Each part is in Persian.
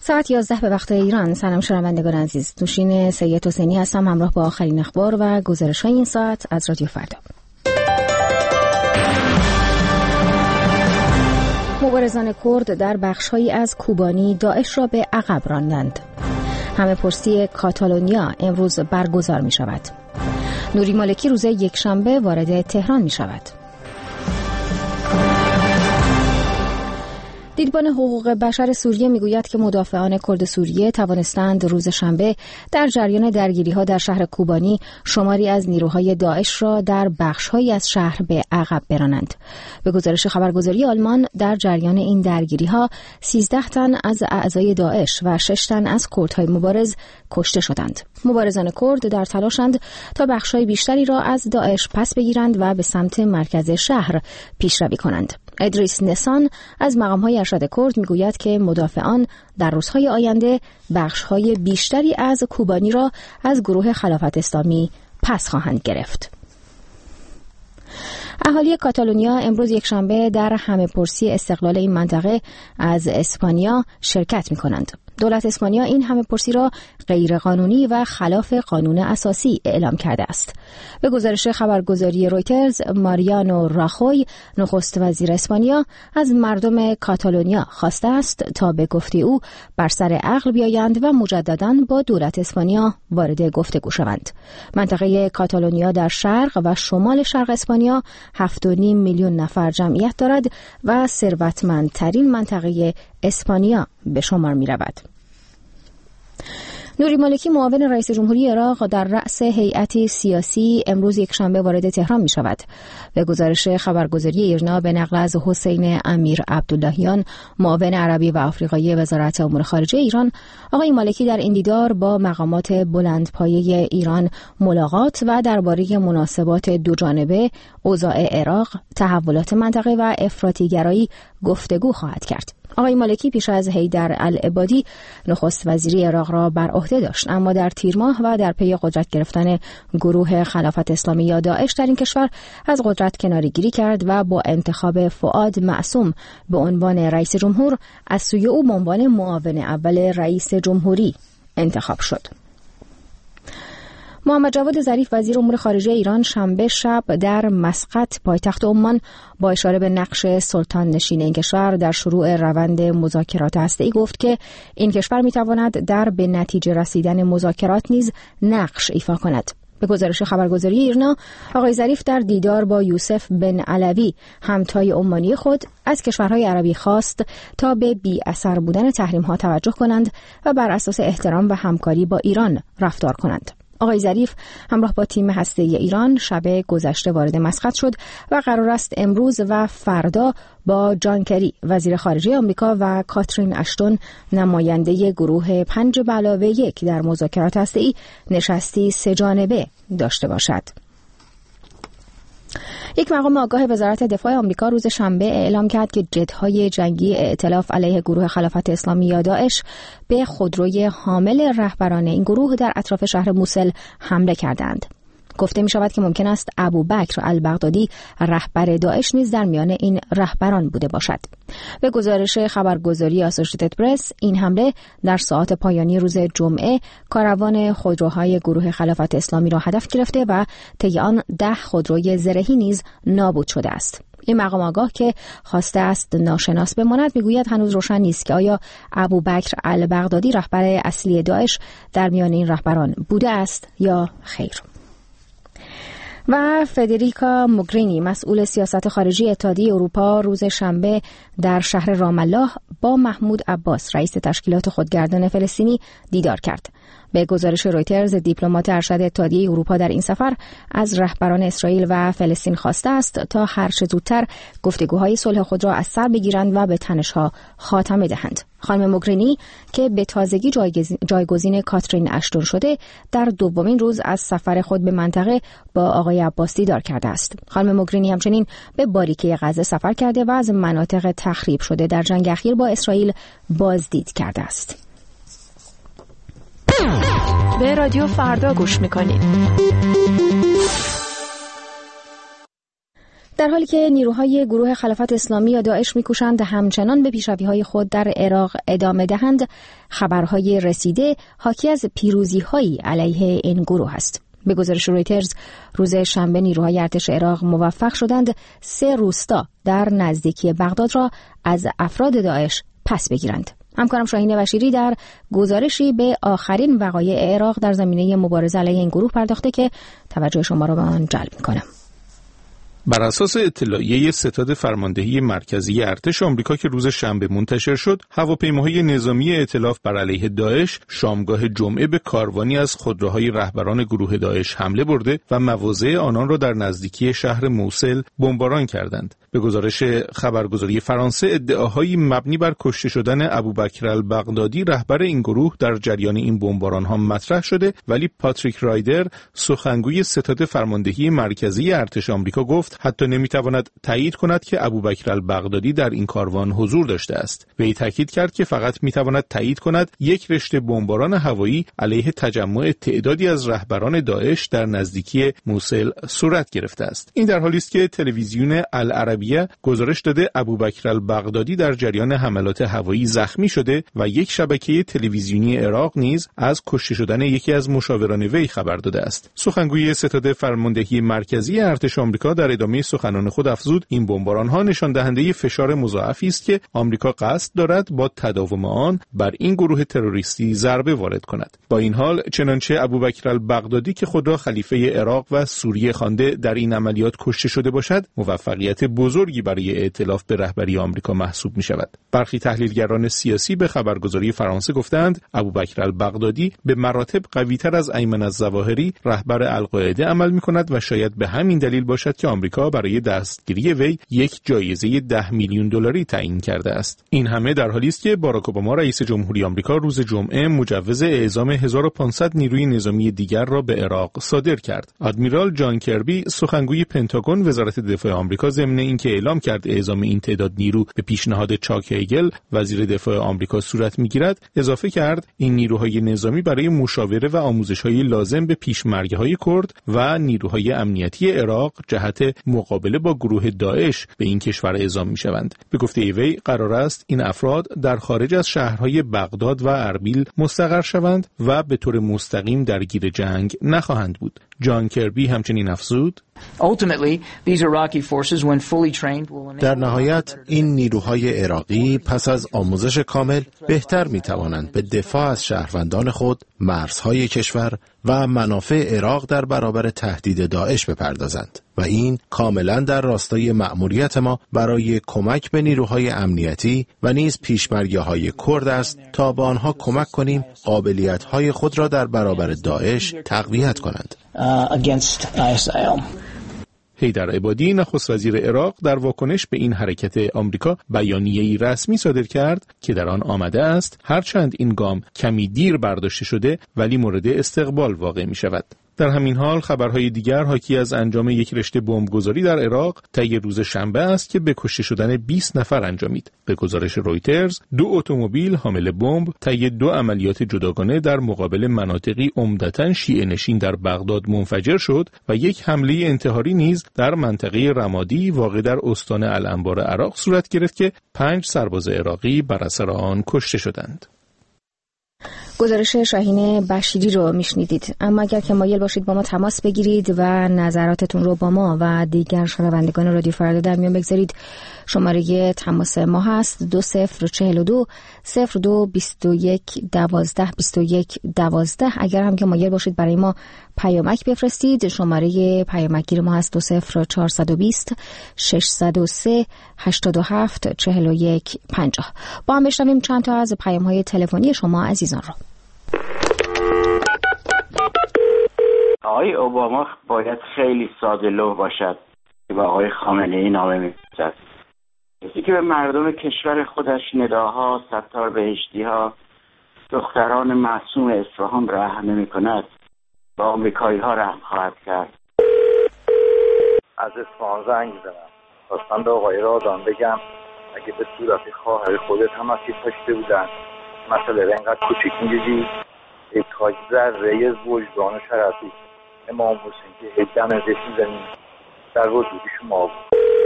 ساعت 11 به وقت ایران. سلام شنوندگان عزیز، نوشین سید حسینی هستم همراه با آخرین اخبار و گزارش‌های این ساعت از رادیو فردا. مبارزان کرد در بخش‌هایی از کوبانی داعش را به عقب راندند. همه پرسی کاتالونیا امروز برگزار می‌شود. نوری مالکی روز یکشنبه وارد تهران می‌شود. دیدبان حقوق بشر سوریه میگوید که مدافعان کرد سوریه توانستند روز شنبه در جریان درگیری‌ها در شهر کوبانی شماری از نیروهای داعش را در بخش‌هایی از شهر به عقب برانند. به گزارش خبرگزاری آلمان در جریان این درگیری‌ها 13 تن از اعضای داعش و 6 تن از کردهای مبارز کشته شدند. مبارزان کرد در تلاشند تا بخش‌های بیشتری را از داعش پس بگیرند و به سمت مرکز شهر پیشروی کنند. ادریس نسان از مقام‌های ارشد کرد میگوید که مدافعان در روزهای آینده بخش‌های بیشتری از کوبانی را از گروه خلافت اسلامی پس خواهند گرفت. اهالی کاتالونیا امروز یکشنبه در همه پرسی استقلال این منطقه از اسپانیا شرکت می‌کنند. دولت اسپانیا این همه پرسی را غیرقانونی و خلاف قانون اساسی اعلام کرده است. به گزارش خبرگزاری رویترز، ماریانو راخوی، نخست وزیر اسپانیا، از مردم کاتالونیا خواسته است تا به گفته او بر سر عقل بیایند و مجدداً با دولت اسپانیا وارد گفتگو شوند. منطقه کاتالونیا در شرق و شمال شرق اسپانیا 7.5 میلیون نفر جمعیت دارد و ثروتمندترین منطقه اسپانیا به شمار می رود. نوری مالکی معاون رئیس جمهوری عراق در رأس هیئتی سیاسی امروز یکشنبه وارد تهران می شود. به گزارش خبرگزاری ایرنا به نقل از حسین امیر عبداللهیان معاون عربی و آفریقایی وزارت امور خارجه ایران، آقای مالکی در این دیدار با مقامات بلندپایه ایران ملاقات و درباره مناسبات دوجانبه، اوضاع عراق، تحولات منطقه و افراطی‌گرایی گفتگو خواهد کرد. آقای مالکی پیش از حیدر العبادی نخست وزیری عراق را بر عهده داشت، اما در تیر ماه و در پی قدرت گرفتن گروه خلافت اسلامی یا داعش در این کشور از قدرت کناره‌گیری کرد و با انتخاب فؤاد معصوم به عنوان رئیس جمهور از سوی او به عنوان معاون اول رئیس جمهوری انتخاب شد. محمد جواد ظریف وزیر امور خارجه ایران شنبه شب در مسقط پایتخت عمان با اشاره به نقش سلطان نشین این کشور در شروع روند مذاکرات هسته‌ای گفت که این کشور می‌تواند در به نتیجه رسیدن مذاکرات نیز نقش ایفا کند. به گزارش خبرگزاری ایرنا، آقای ظریف در دیدار با یوسف بن علوی همتای عمانی خود از کشورهای عربی خواست تا به بی اثر بودن تحریم‌ها توجه کنند و بر اساس احترام و همکاری با ایران رفتار کنند. آقای ظریف همراه با تیم هسته‌ای ایران شب گذشته وارد مسقط شد و قرار است امروز و فردا با جان کری وزیر خارجه آمریکا و کاترین اشتون نماینده گروه 5+1 در مذاکرات هسته‌ای نشستی 3 جانبه داشته باشد. یک مقام آگاه وزارت دفاع آمریکا روز شنبه اعلام کرد که جت‌های جنگی ائتلاف علیه گروه خلافت اسلامی یا داعش به خودروی حامل رهبران این گروه در اطراف شهر موسل حمله کردند. گفته می شود که ممکن است ابوبکر البغدادی رهبر داعش نیز در میان این رهبران بوده باشد. به گزارش خبرگزاری آسوشییتد پرس، این حمله در ساعات پایانی روز جمعه کاروان خودروهای گروه خلافت اسلامی را هدف گرفته و طی آن 10 خودروی زرهی نیز نابود شده است. این مقام آگاه که خواسته است ناشناس بماند میگوید هنوز روشن نیست که آیا ابوبکر البغدادی رهبر اصلی داعش در میان این رهبران بوده است یا خیر. و فدریکا موگرینی مسئول سیاست خارجی اتحادیه اروپا روز شنبه در شهر رام الله با محمود عباس رئیس تشکیلات خودگردان فلسطینی دیدار کرد. به گزارش رویترز، دیپلمات ارشد اتحادیه اروپا در این سفر از رهبران اسرائیل و فلسطین خواسته است تا هر چه زودتر گفتگوهای صلح خود را از سر بگیرند و به تنش‌ها خاتمه دهند. خانم موگرینی که به تازگی جایگزین کاترین اشتون شده، در دومین روز از سفر خود به منطقه با آقای عباس دیدار کرده است. خانم موگرینی همچنین به باریکه غزه سفر کرده و از مناطق تخریب شده در جنگ اخیر با اسرائیل بازدید کرده است. به رادیو فردا گوش میکنید. در حالی که نیروهای گروه خلافت اسلامی یا داعش می‌کوشند همچنان به پیشروی‌های خود در عراق ادامه دهند، خبرهای رسیده حاکی از پیروزی‌هایی علیه این گروه است. به گزارش رویترز روز شنبه نیروهای ارتش عراق موفق شدند 3 روستا در نزدیکی بغداد را از افراد داعش پس بگیرند. همکارم شاهین بشیری در گزارشی به آخرین وقایع عراق در زمینه مبارزه علیه این گروه پرداخته که توجه شما را به آن جلب می‌کنم. بر اساس اطلاعیه ستاد فرماندهی مرکزی ارتش آمریکا که روز شنبه منتشر شد، هواپیماهای نظامی ائتلاف بر علیه داعش شامگاه جمعه به کاروانی از خودروهای رهبران گروه داعش حمله برده و مواضع آنان را در نزدیکی شهر موصل بمباران کردند. به گزارش خبرگزاری فرانسه، ادعاهایی مبنی بر کشته شدن ابوبکر البغدادی رهبر این گروه در جریان این بمباران‌ها مطرح شده، ولی پاتریک رایدر، سخنگوی ستاد فرماندهی مرکزی ارتش آمریکا، گفت حتی نمیتواند تایید کند که ابوبکر البغدادی در این کاروان حضور داشته است. وی تاکید کرد که فقط میتواند تایید کند یک رشته بمباران هوایی علیه تجمع تعدادی از رهبران داعش در نزدیکی موصل صورت گرفته است. این در حالی است که تلویزیون العربیه گزارش داده ابوبکر البغدادی در جریان حملات هوایی زخمی شده و یک شبکه تلویزیونی عراق نیز از کشته شدن یکی از مشاوران وی خبر داده است. سخنگوی ستاد فرماندهی مرکزی ارتش آمریکا در ادامه سخنان خود افزود این بمباران‌ها نشان دهنده فشار مضاعفی است که آمریکا قصد دارد با تداوم آن بر این گروه تروریستی ضربه وارد کند. با این حال چنانچه ابوبکر البغدادی که خود را خلیفه عراق و سوریه خوانده در این عملیات کشته شده باشد، موفقیت بزرگی برای ائتلاف به رهبری آمریکا محسوب می‌شود. برخی تحلیلگران سیاسی به خبرگزاری فرانسه گفتند ابوبکر البغدادی به مراتب قوی‌تر از ایمن الظواهری رهبر القاعده عمل می‌کند و شاید به همین دلیل باشد که آمریکا برای دستگیری وی یک جایزه $10 میلیون تعیین کرده است. این همه در حالی است که باراک اوباما رئیس جمهوری آمریکا روز جمعه مجوز اعزام 1500 نیروی نظامی دیگر را به عراق صادر کرد. آدمیرال جان کربی، سخنگوی پنتاگون وزارت دفاع آمریکا، ضمن اینکه اعلام کرد اعزام این تعداد نیرو به پیشنهاد چاک هیگل وزیر دفاع آمریکا صورت می‌گیرد، اضافه کرد این نیروهای نظامی برای مشاوره و آموزش‌های لازم به پیشمرگ‌های کرد و نیروهای امنیتی عراق جهت مقابله با گروه داعش به این کشور اعزام می‌شوند. به گفته وی قرار است این افراد در خارج از شهرهای بغداد و اربیل مستقر شوند و به طور مستقیم درگیر جنگ نخواهند بود. جان کربی همچنین افزود: در نهایت این نیروهای عراقی پس از آموزش کامل بهتر می‌توانند به دفاع از شهروندان خود، مرزهای کشور و منافع عراق در برابر تهدید داعش بپردازند و این کاملا در راستای مأموریت ما برای کمک به نیروهای امنیتی و نیز پیشمرگی‌های کرد است تا به آنها کمک کنیم قابلیت‌های خود را در برابر داعش تقویت کنند. حیدر عبادی، نخست وزیر عراق، در واکنش به این حرکت آمریکا بیانیه‌ای رسمی صادر کرد که در آن آمده است هرچند این گام کمی دیر برداشته شده ولی مورد استقبال واقع می شود. در همین حال خبرهای دیگر حاکی از انجام یک رشته بمبگذاری در عراق طی روز شنبه است که به کشته شدن 20 نفر انجامید. به گزارش رویترز 2 اتومبیل حامل بمب طی 2 عملیات جداگانه در مقابل مناطقی عمدتاً شیعه نشین در بغداد منفجر شد و یک حمله انتحاری نیز در منطقه رمادی واقع در استان الانبار عراق صورت گرفت که 5 سرباز عراقی بر اثر آن کشته شدند. گزارش شاهین بشیری رو میشنیدید. اما اگر که مایل باشید با ما تماس بگیرید و نظراتتون رو با ما و دیگر شنوندگان رادیو فردا در میان بگذارید، شماره تماس ما هست 2042 02 21 12 21 12. اگر هم که مایل باشید برای ما پیامک بفرستید، شماره پیامکگیر ما هست 20420 603 87 41 50. با هم بشنویم چند تا از پیام‌های تلفنی شما عزیزان رو. آقای اوباما باید خیلی ساده‌لوح باشد که به آقای خامنه‌ای نامه می‌فرستد. کسی که به مردم کشور خودش نداها، ستار بهشتی‌ها، دختران معصوم اصفهان رحم نمی‌کند، با آمریکایی‌ها رحم خواهد کرد. از اصفهان زنگ می‌زنم. خواستم به آقای رادان بگم اگه به صورت خواهر خودت هم اصیل پشته بودن مسئله را اینقدر کوچیک می‌دیدی، یک کاج ذره وجدان و شرفی امام حسین که دم دست می‌زنیم در وجودی شما بود.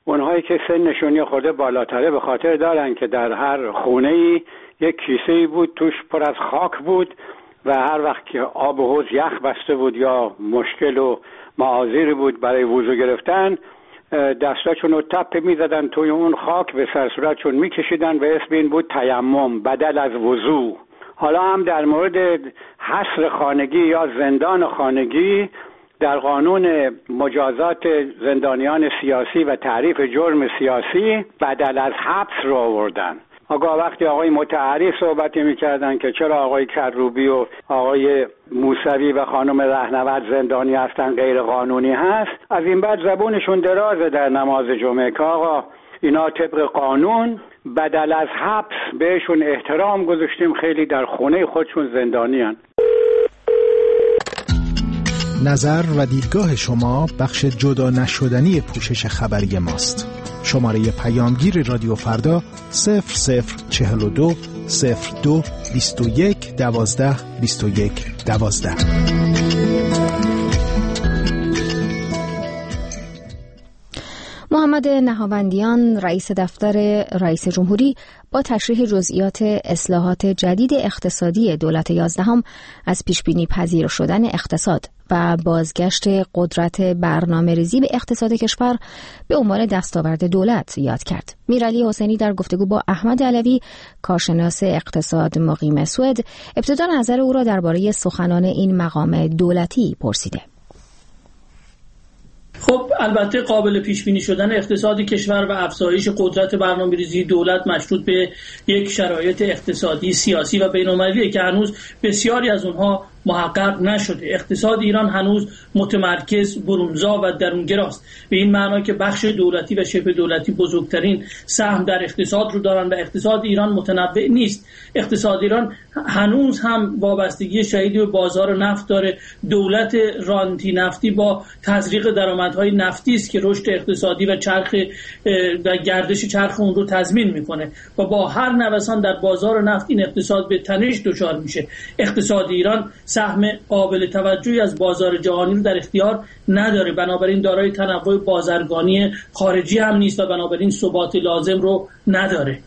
اونهایی که سنشون یه خورده بالاتره به خاطر دارن که در هر خونه‌ای یک کیسه‌ای بود توش پر از خاک بود و هر وقت که آب حوض یخ بسته بود یا مشکل و معاذیری بود برای وضو گرفتن، دستاشون رو تپ می‌زدن توی اون خاک، به سر صورتشون می‌کشیدن و اسم این بود تیمم، بدل از وضو. حالا هم در مورد حصر خانگی یا زندان خانگی در قانون مجازات زندانیان سیاسی و تعریف جرم سیاسی بدل از حبس رو آوردن. آقا وقتی آقای متحری صحبتی میکردن که چرا آقای کروبی و آقای موسوی و خانم رهنورد زندانی هستن غیر قانونی هست، از این بعد زبونشون درازه در نماز جمعه که آقا اینا طبق قانون بدل از حبس بهشون احترام گذاشتیم، خیلی در خونه خودشون زندانی هن. نظر و دیدگاه شما بخش جدا نشدنی پوشش خبری ماست. شماره پیامگیر رادیو فردا 0042 02 21 12 21 12. محمد نهاوندیان رئیس دفتر رئیس جمهوری با تشریح جزئیات اصلاحات جدید اقتصادی دولت 11 از پیشبینی پذیر شدن اقتصاد و بازگشت قدرت برنامه‌ریزی به اقتصاد کشور به عنوان دستاورد دولت یاد کرد. میرعلی حسینی در گفتگو با احمد علوی کارشناس اقتصاد مقیم سوئد ابتدا نظر او را درباره سخنان این مقام دولتی پرسیده. خب البته قابل پیش بینی شدن اقتصاد کشور و افزایش قدرت برنامه‌ریزی دولت مشروط به یک شرایط اقتصادی، سیاسی و بین‌المللی که هنوز بسیاری از اونها محقق نشده. اقتصاد ایران هنوز متمرکز، برونزا و درونگراست، به این معنا که بخش دولتی و شبه دولتی بزرگترین سهم در اقتصاد رو دارن و اقتصاد ایران متنوع نیست. اقتصاد ایران هنوز هم وابستگی شدیدی به بازار نفت داره. دولت رانتی نفتی با تزریق درآمدهای نفتی است که رشد اقتصادی و گردش چرخ اون رو تضمین میکنه و با هر نوسان در بازار نفت این اقتصاد به تنش دچار میشه. اقتصاد ایران سهم قابل توجهی از بازار جهانی رو در اختیار نداره، بنابراین دارای تنوع بازرگانی خارجی هم نیست و بنابراین ثبات لازم رو نداره.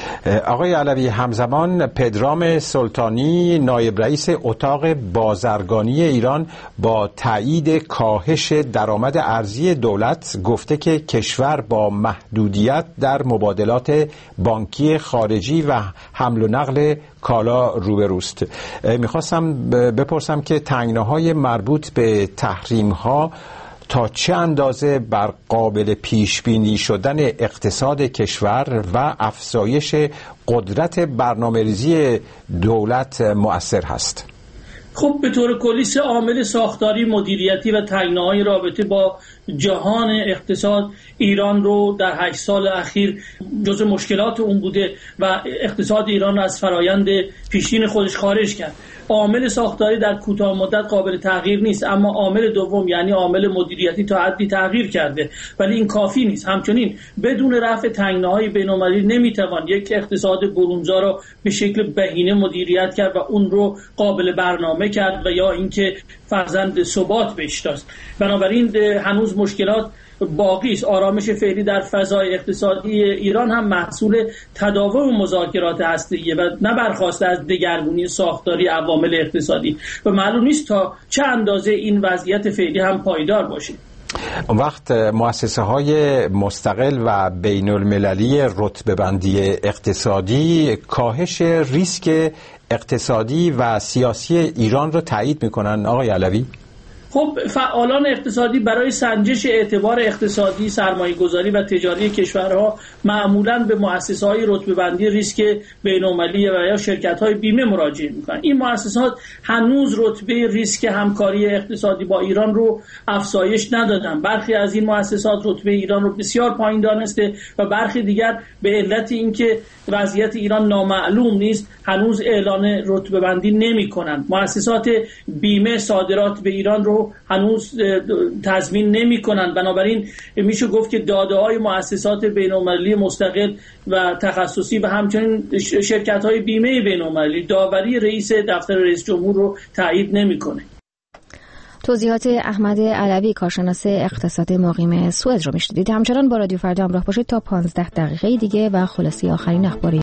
آقای علوی، همزمان پدرام سلطانی نایب رئیس اتاق بازرگانی ایران با تایید کاهش درآمد ارزی دولت گفته که کشور با محدودیت در مبادلات بانکی خارجی و حمل و نقل کالا روبروست. میخواستم بپرسم که تنگناهای مربوط به تحریم‌ها تا چه اندازه بر قابل پیش بینی شدن اقتصاد کشور و افزایش قدرت برنامه‌ریزی دولت مؤثر هست؟ خب به طور کلی سه عامل ساختاری، مدیریتی و تنگناهای رابطه با جهان اقتصاد ایران رو در 8 سال اخیر جزو مشکلات اون بوده و اقتصاد ایران رو از فرایند پیشین خودش خارج کرد. عامل ساختاری در کوتاه مدت قابل تغییر نیست، اما عامل دوم یعنی عامل مدیریتی تا حدی تغییر کرده، ولی این کافی نیست. همچنین بدون رفع تنگناهای بین‌المللی نمیتوان یک اقتصاد برونزا را به شکل بهینه مدیریت کرد و اون رو قابل برنامه کرد و یا اینکه فرزند ثبات بهش داشت. بنابراین هنوز مشکلات باقی است. آرامش فعلی در فضای اقتصادی ایران هم محصول تداوم مذاکرات هسته‌ایه و نه برخواسته از دگرگونی ساختاری عوامل اقتصادی و معلوم نیست تا چه اندازه این وضعیت فعلی هم پایدار باشه. اون وقت مؤسسه‌های مستقل و بین‌المللی رتبه‌بندی اقتصادی کاهش ریسک اقتصادی و سیاسی ایران رو تایید می‌کنن آقای علوی؟ خب فعالان اقتصادی برای سنجش اعتبار اقتصادی، سرمایه‌گذاری و تجاری کشورها معمولاً به مؤسسه‌های رتبه‌بندی ریسک بین‌المللی و یا شرکت‌های بیمه مراجعه می‌کنند. این مؤسسات هنوز رتبه ریسک همکاری اقتصادی با ایران رو افزایش ندادن. برخی از این مؤسسات رتبه ایران رو بسیار پایین دانسته و برخی دیگر به علت اینکه وضعیت ایران نامعلوم نیست هنوز اعلان رتبه‌بندی نمی‌کنند. مؤسسات بیمه صادرات به ایران رو هنوز تضمین نمی‌کنند. بنابراین میشه گفت که داده‌های مؤسسات بین‌المللی مستقل و تخصصی و همچنین شرکت‌های بیمه بین‌المللی داوری رئیس دفتر رئیس جمهور رو تایید نمی‌کنه. توضیحات احمد علوی کارشناس اقتصاد مقیم سوئد رو میشنیدید. همچنان با رادیو فردا همراه باشید تا 15 دقیقه دیگه و خلاصه آخرین اخبار